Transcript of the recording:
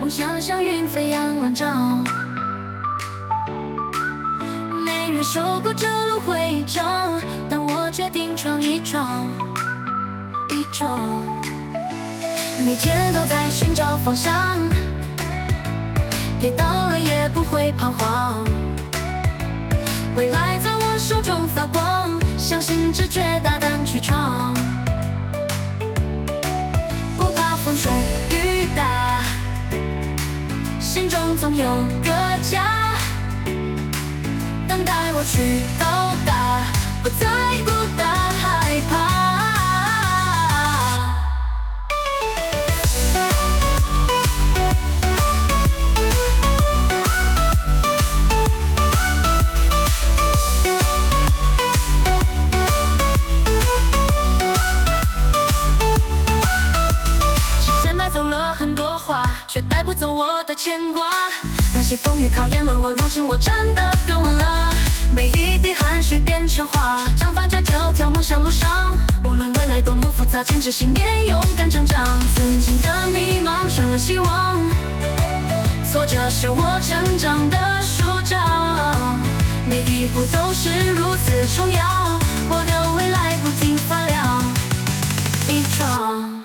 梦想像云飞扬万丈。没人说过这路会长，但我决定闯一闯，一闯。每天都在寻找方向，跌倒了也不会彷徨。未来在我手中发光，相信直觉，大胆去闯。不怕风吹雨打，心中总有个家，等待我去到达，不再孤单害怕。却带不走我的牵挂，那些风雨考验了我，如今我站得更稳了。每一滴汗水变成花，长发在条条梦想路上。无论未来多么复杂，坚持信念，勇敢成长。曾经的迷茫成了希望，挫折是我成长的书章。每一步都是如此重要，我的未来不停发亮，一闯。